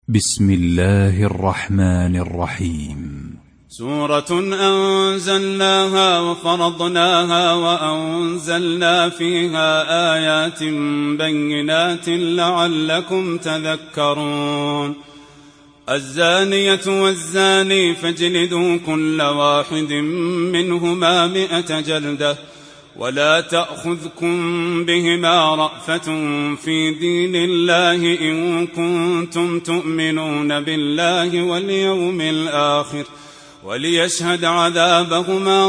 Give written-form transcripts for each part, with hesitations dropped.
بسم الله الرحمن الرحيم. سورة أنزلناها وفرضناها وأنزلنا فيها آيات بينات لعلكم تذكرون. الزانية والزاني فاجلدوا كل واحد منهما 100 جلدة ولا تأخذكم بهما رأفة في دين الله إن كنتم تؤمنون بالله واليوم الآخر وليشهد عذابهما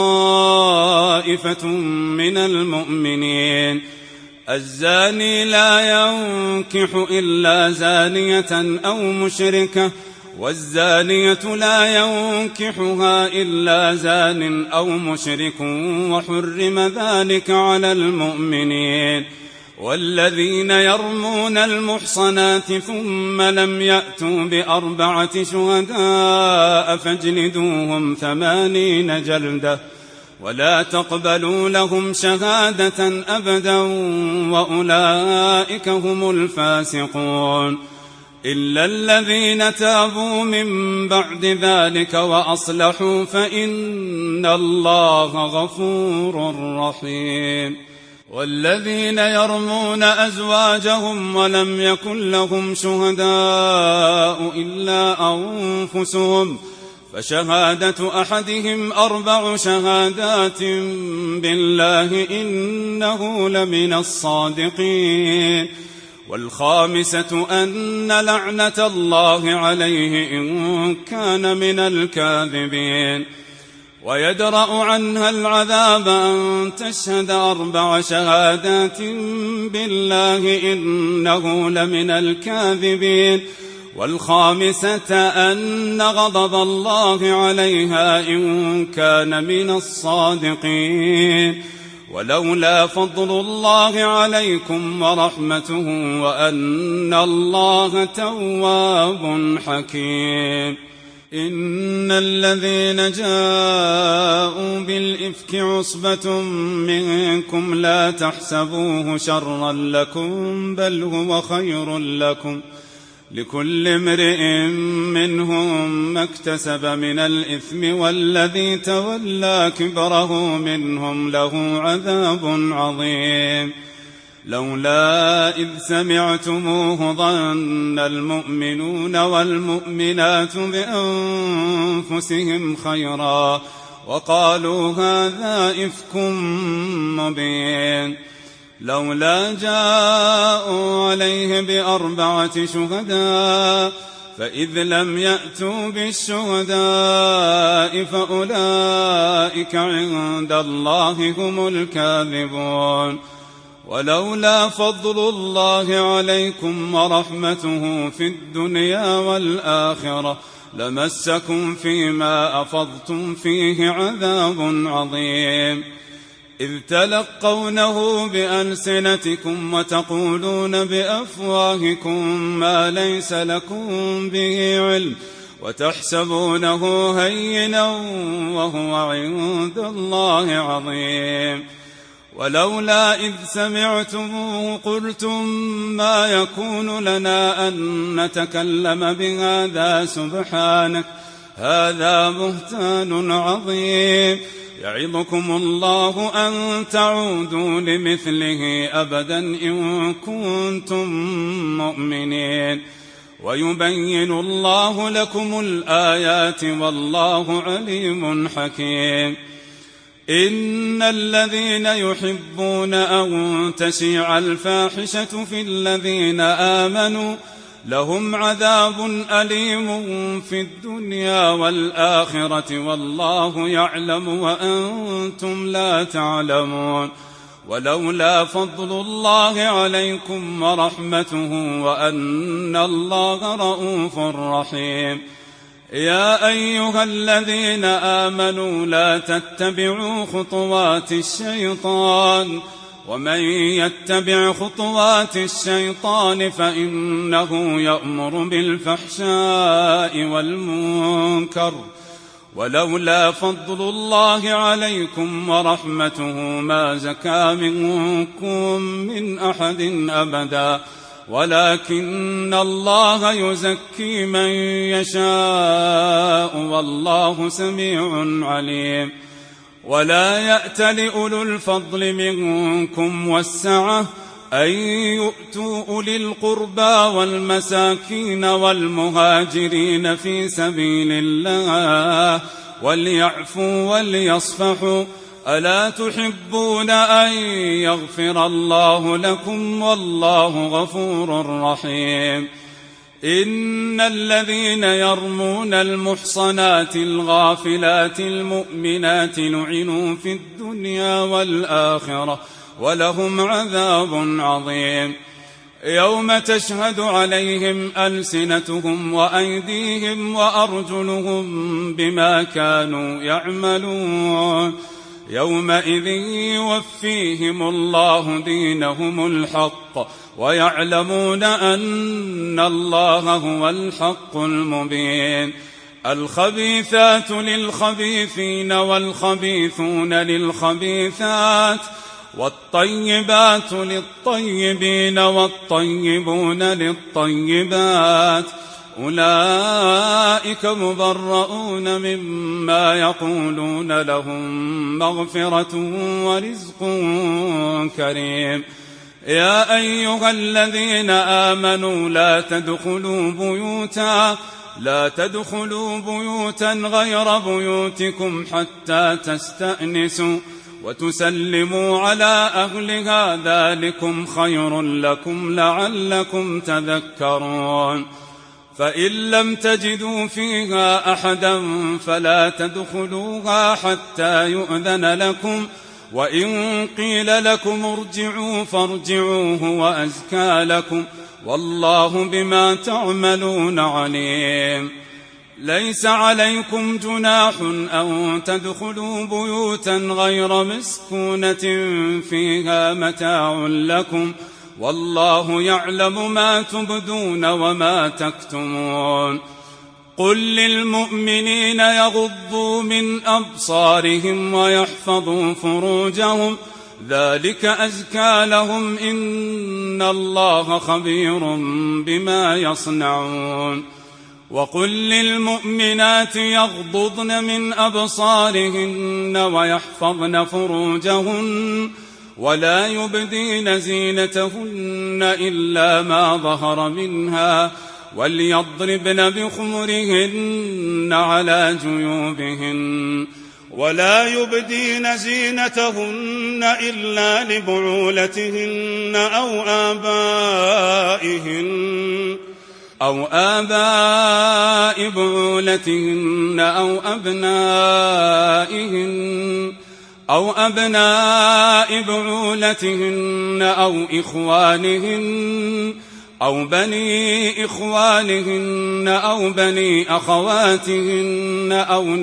طائفة من المؤمنين. الزاني لا ينكح إلا زانية أو مشركة والزانية لا ينكحها إلا زان أو مشرك وحرم ذلك على المؤمنين. والذين يرمون المحصنات ثم لم يأتوا ب4 شهداء فاجلدوهم 80 جلدة ولا تقبلوا لهم شهادة أبدا وأولئك هم الفاسقون إلا الذين تابوا من بعد ذلك وأصلحوا فإن الله غفور رحيم. والذين يرمون أزواجهم ولم يكن لهم شهداء إلا أنفسهم فشهادة أحدهم 4 شهادات بالله إنه لمن الصادقين. والخامسة أن لعنة الله عليه إن كان من الكاذبين. ويدرأ عنها العذاب أن تشهد 4 شهادات بالله إنه لمن الكاذبين. والخامسة أن غضب الله عليها إن كان من الصادقين. ولولا فضل الله عليكم ورحمته وأن الله تواب حكيم. إن الذين جاءوا بالإفك عصبة منكم لا تحسبوه شرا لكم بل هو خير لكم لكل امرئ منهم ما اكتسب من الإثم والذي تولى كبره منهم له عذاب عظيم. لولا إذ سمعتموه ظن المؤمنون والمؤمنات بأنفسهم خيرا وقالوا هذا إفك مبين. لولا جاءوا عليه ب4 شهداء فإذ لم يأتوا بالشهداء فأولئك عند الله هم الكاذبون. ولولا فضل الله عليكم ورحمته في الدنيا والآخرة لمسكم فيما أفضتم فيه عذاب عظيم. إذ تلقونه بألسنتكم وتقولون بأفواهكم ما ليس لكم به علم وتحسبونه هينا وهو عند الله عظيم. ولولا إذ سمعتموه قلتم ما يكون لنا أن نتكلم بهذا سبحانك هذا بهتان عظيم. يعظكم الله أن تعودوا لمثله أبدا إن كنتم مؤمنين. ويبين الله لكم الآيات والله عليم حكيم. إن الذين يحبون أن تشيع الفاحشة في الذين آمنوا لهم عذاب أليم في الدنيا والآخرة والله يعلم وأنتم لا تعلمون. ولولا فضل الله عليكم ورحمته وأن الله رءوف رحيم. يا أيها الذين آمنوا لا تتبعوا خطوات الشيطان ومن يتبع خطوات الشيطان فإنه يأمر بالفحشاء والمنكر. ولولا فضل الله عليكم ورحمته ما زكى منكم من أحد أبدا ولكن الله يزكي من يشاء والله سميع عليم. ولا يأتل أولو الفضل منكم والسعة أن يؤتوا أولي القربى والمساكين والمهاجرين في سبيل الله وليعفوا وليصفحوا ألا تحبون أن يغفر الله لكم والله غفور رحيم. إن الذين يرمون المحصنات الغافلات المؤمنات لعنوا في الدنيا والآخرة ولهم عذاب عظيم. يوم تشهد عليهم ألسنتهم وأيديهم وأرجلهم بما كانوا يعملون يومئذ يوفيهم الله دينهم الحق ويعلمون أن الله هو الحق المبين. الخبيثات للخبيثين والخبيثون للخبيثات والطيبات للطيبين والطيبون للطيبات أولئك مبرؤون مما يقولون لهم مغفرة ورزق كريم. يا أيها الذين آمنوا لا تدخلوا بيوتا غير بيوتكم حتى تستأنسوا وتسلموا على أهلها ذلكم خير لكم لعلكم تذكرون. فإن لم تجدوا فيها أحدا فلا تدخلوها حتى يؤذن لكم وإن قيل لكم ارجعوا فارجعوا هو أزكى لكم والله بما تعملون عليم. ليس عليكم جناح أن تدخلوا بيوتا غير مسكونة فيها متاع لكم والله يعلم ما تبدون وما تكتمون. قل للمؤمنين يغضوا من أبصارهم ويحفظوا فروجهم ذلك أزكى لهم إن الله خبير بما يصنعون. وقل للمؤمنات يغضضن من أبصارهن ويحفظن فروجهن ولا يبدين زينتهن إلا ما ظهر منها وليضربن بخمرهن على جيوبهن ولا يبدين زينتهن إلا لبعولتهن أو آباء بعولتهن أو أبناء بعولتهن أو إخوانهن أو بني إخوانهن أو بني أخواتهن أو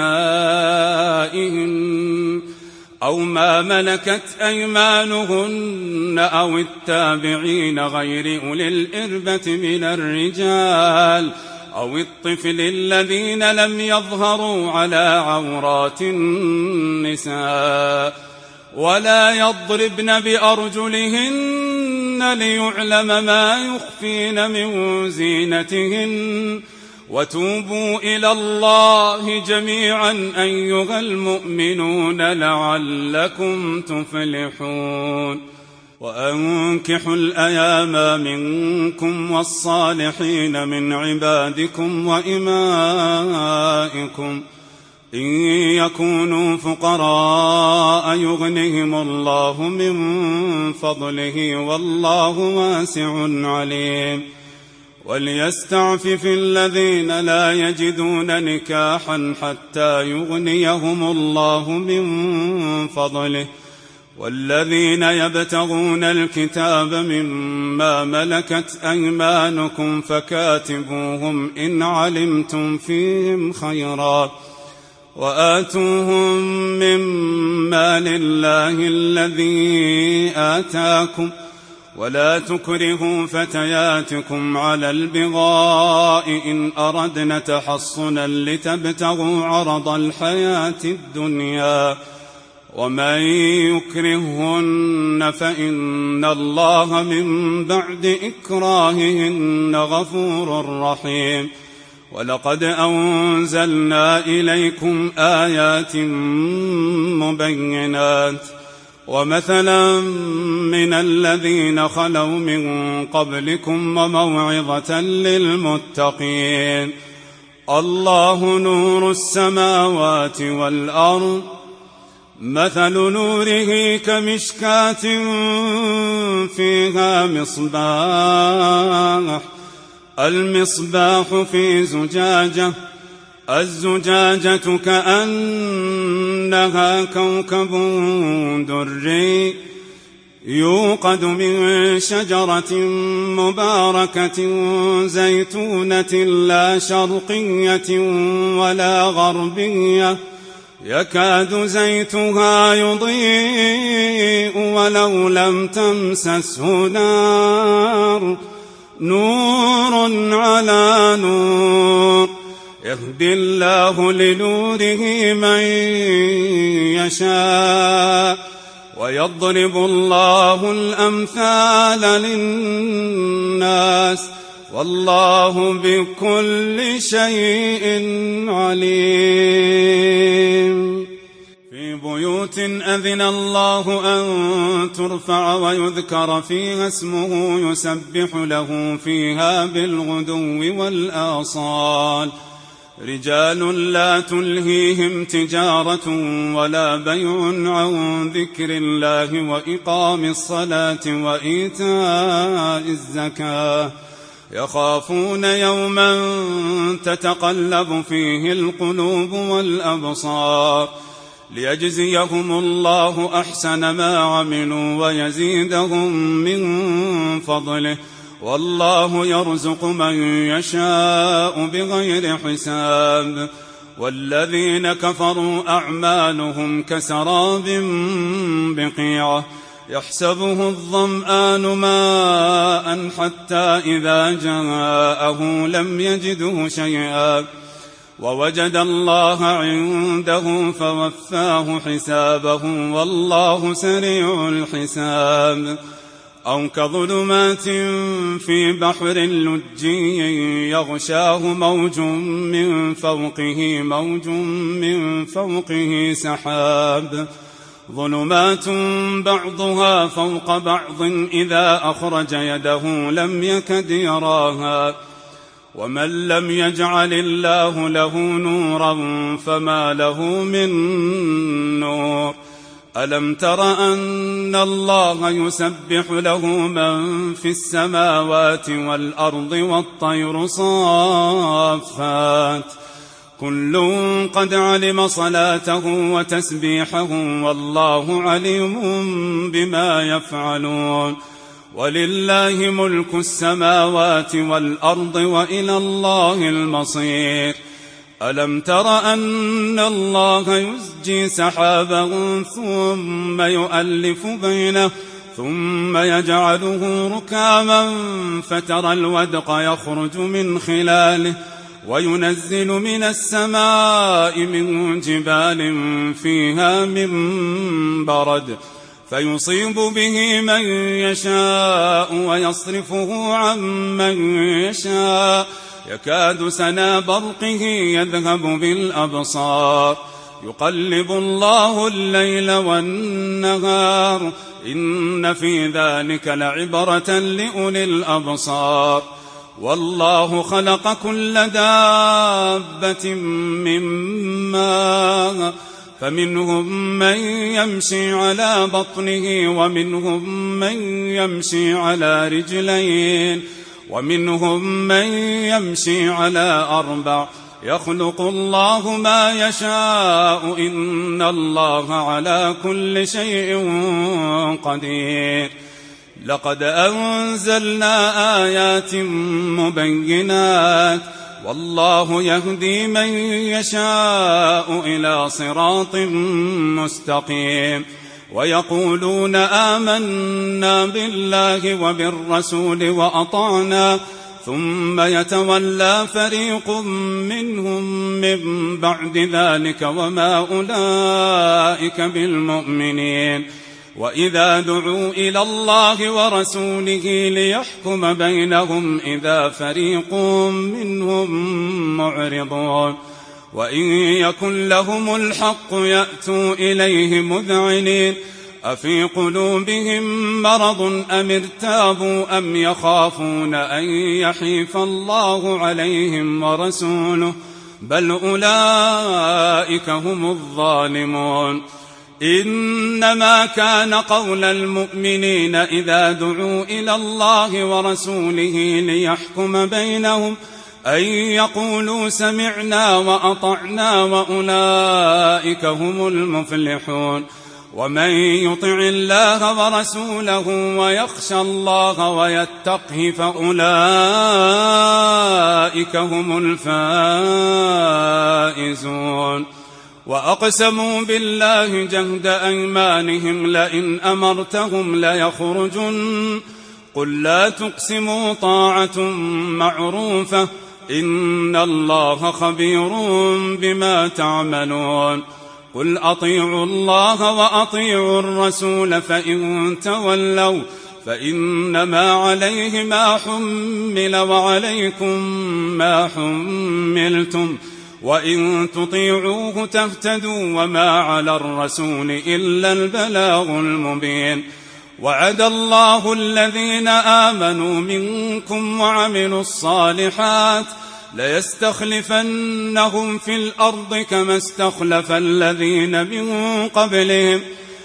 نسائهن أو ما ملكت أيمانهن أو التابعين غير أولي الإربة من الرجال أو الطفل الذين لم يظهروا على عورات النساء ولا يضربن بأرجلهن ليعلم ما يخفين من زينتهن وتوبوا إلى الله جميعا أيها المؤمنون لعلكم تفلحون. وأنكحوا الأيام منكم والصالحين من عبادكم وإمائكم إن يكونوا فقراء يغنهم الله من فضله والله واسع عليم. وليستعفف الذين لا يجدون نكاحا حتى يغنيهم الله من فضله والذين يبتغون الكتاب مما ملكت أيمانكم فكاتبوهم إن علمتم فيهم خيرا وآتوهم مما لله الذي آتاكم ولا تكرهوا فتياتكم على البغاء إن أردنا تحصنا لتبتغوا عرض الحياة الدنيا ومن يكرههن فإن الله من بعد إكراههن غفور رحيم. ولقد أنزلنا إليكم آيات مبينات ومثلا من الذين خلوا من قبلكم وموعظة للمتقين. الله نور السماوات والأرض، مثل نوره كمشكاة فيها مصباح، المصباح في زجاجة، الزجاجة كأنها كوكب دري يوقد من شجرة مباركة زيتونة لا شرقية ولا غربية يكاد زيتها يضيء ولو لم تمسسه نار، نور على نور، يهدي الله لنوره من يشاء ويضرب الله الأمثال للناس والله بكل شيء عليم. في بيوت أذن الله أن ترفع ويذكر فيها اسمه يسبح له فيها بالغدو والآصال، رجال لا تلهيهم تجارة ولا بيع عن ذكر الله وإقام الصلاة وإيتاء الزكاة، يخافون يوما تتقلب فيه القلوب والأبصار، ليجزيهم الله أحسن ما عملوا ويزيدهم من فضله، والله يرزق من يشاء بغير حساب. والذين كفروا أعمالهم كسراب بقيعة يحسبه الظمآن ماء حتى إذا جاءه لم يجده شيئا ووجد الله عنده فوفاه حسابه والله سريع الحساب. أو كظلمات في بحر لجي يغشاه موج من فوقه سحاب، ظلمات بعضها فوق بعض إذا أخرج يده لم يكد يراها. ومن لم يجعل الله له نورا فما له من نور. ألم تر أن الله يسبح له من في السماوات والأرض والطير صافات، كل قد علم صلاته وتسبيحه والله عليم بما يفعلون. ولله ملك السماوات والأرض وإلى الله المصير. ألم تر أن الله يزجي سحابا ثم يؤلف بينه ثم يجعله ركاما فترى الودق يخرج من خلاله وينزل من السماء من جبال فيها من برد فيصيب به من يشاء ويصرفه عن من يشاء يكاد سنا برقه يذهب بالأبصار يقلب الله الليل والنهار إن في ذلك لعبرة لأولي الأبصار. والله خلق كل دابة من ماء فمنهم من يمشي على بطنه ومنهم من يمشي على رجلين ومنهم من يمشي على أربع يخلق الله ما يشاء إن الله على كل شيء قدير. لقد أنزلنا آيات مبينات والله يهدي من يشاء إلى صراط مستقيم. ويقولون آمنا بالله وبالرسول وأطعنا ثم يتولى فريق منهم من بعد ذلك وما أولئك بالمؤمنين. وإذا دعوا إلى الله ورسوله ليحكم بينهم إذا فريق منهم معرضون. وإن يكن لهم الحق يأتوا إليه مذعنين. أفي قلوبهم مرض أم ارتابوا أم يخافون أن يحيف الله عليهم ورسوله بل أولئك هم الظالمون. إنما كان قول المؤمنين إذا دعوا إلى الله ورسوله ليحكم بينهم أن يقولوا سمعنا وأطعنا وأولئك هم المفلحون. ومن يطع الله ورسوله ويخشى الله ويتقه فأولئك هم الفائزون. وأقسموا بالله جهد أيمانهم لئن أمرتهم ليخرجن قل لا تقسموا طاعة معروفة إن الله خبير بما تعملون. قل أطيعوا الله وأطيعوا الرسول فإن تولوا فإنما عليه ما حمل وعليكم ما حملتم وإن تطيعوه تهتدوا وما على الرسول إلا البلاغ المبين. وعد الله الذين آمنوا منكم وعملوا الصالحات ليستخلفنهم في الأرض كما استخلف الذين من قبلهم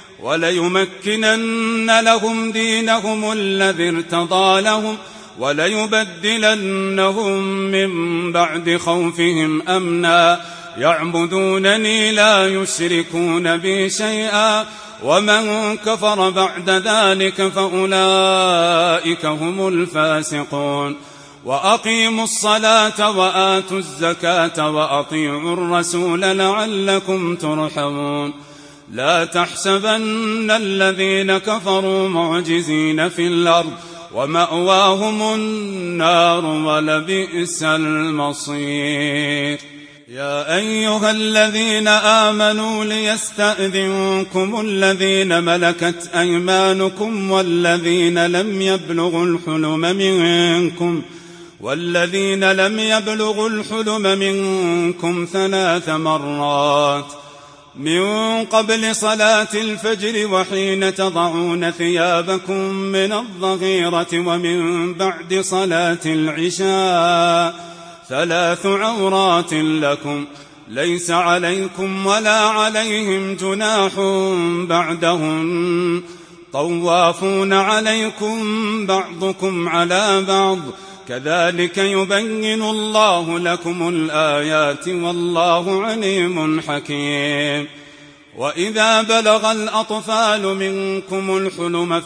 وليمكنن لهم دينهم الذي ارتضى لهم وليبدلنهم من بعد خوفهم أمنا يعبدونني لا يشركون بي شيئا ومن كفر بعد ذلك فأولئك هم الفاسقون. وأقيموا الصلاة وآتوا الزكاة وأطيعوا الرسول لعلكم ترحمون. لا تحسبن الذين كفروا معجزين في الأرض ومأواهم النار ولبئس المصير. يا أيها الذين آمنوا ليستأذنكم الذين ملكت أيمانكم والذين لم يبلغوا الحلم منكم 3 مرات من قبل صلاة الفجر وحين تضعون ثيابكم من الظهيرة ومن بعد صلاة العشاء 3 عورات لكم ليس عليكم ولا عليهم جناح بعدهن طوافون عليكم بعضكم على بعض كذلك يبين الله لكم الآيات والله عليم حكيم. وإذا بلغ الأطفال منكم الحلم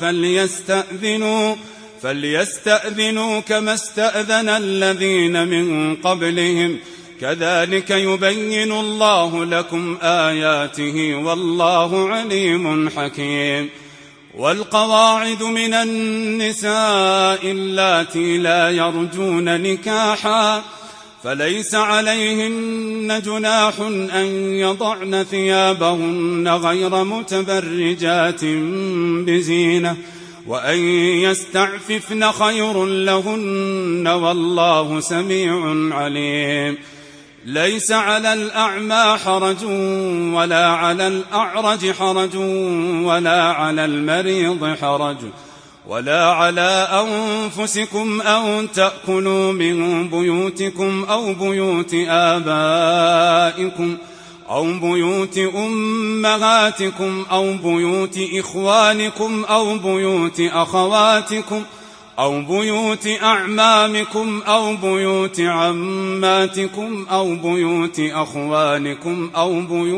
فليستأذنوا كما استأذن الذين من قبلهم كذلك يبين الله لكم آياته والله عليم حكيم. والقواعد من النساء اللاتي لا يرجون نكاحا فليس عليهن جناح أن يضعن ثيابهن غير متبرجات بزينة وأن يستعففن خير لهن والله سميع عليم. ليس على الأعمى حرج ولا على الأعرج حرج ولا على المريض حرج ولا على أنفسكم أن تأكلوا من بيوتكم أو بيوت آبائكم أو بيوت أمهاتكم أو بيوت إخوانكم أو بيوت أخواتكم أو بيوت أعمامكم أو بيوت عماتكم أو بيوت أخوانكم أو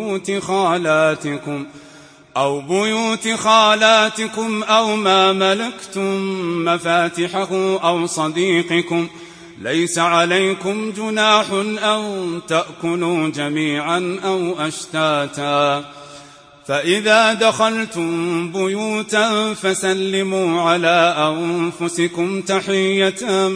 بيوت خالاتكم أو ما ملكتم مفاتحه أو صديقكم ليس عليكم جناح أن تأكلوا جميعا أو أشتاتا فإذا دخلتم بيوتا فسلموا على أنفسكم تحية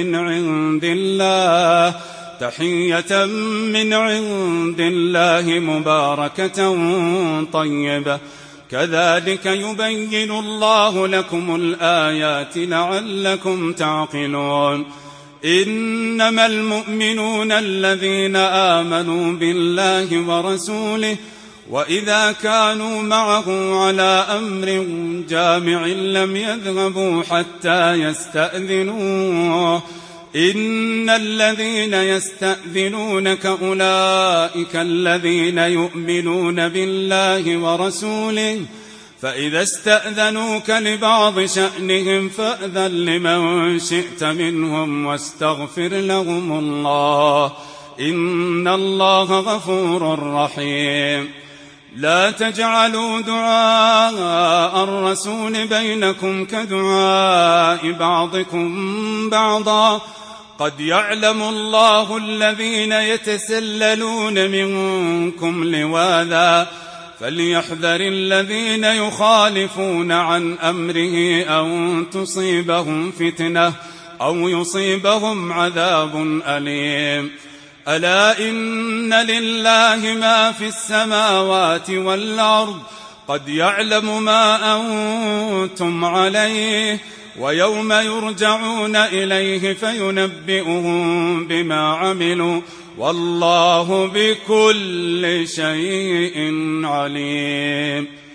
من عند الله مباركة طيبة كذلك يبين الله لكم الآيات لعلكم تعقلون إنما المؤمنون الذين آمنوا بالله ورسوله وإذا كانوا معه على أمر جامع لم يذهبوا حتى يستأذنوه إن الذين يستأذنونك أولئك الذين يؤمنون بالله ورسوله فإذا استأذنوك لبعض شأنهم فأذن لمن شئت منهم واستغفر لهم الله إن الله غفور رحيم لا تجعلوا دعاء الرسول بينكم كدعاء بعضكم بعضا قد يعلم الله الذين يتسللون منكم لواذا فليحذر الذين يخالفون عن أمره أن تصيبهم فتنة أو يصيبهم عذاب أليم ألا إن لله ما في السماوات والأرض قد يعلم ما أنتم عليه ويوم يرجعون إليه فينبئهم بما عملوا والله بكل شيء عليم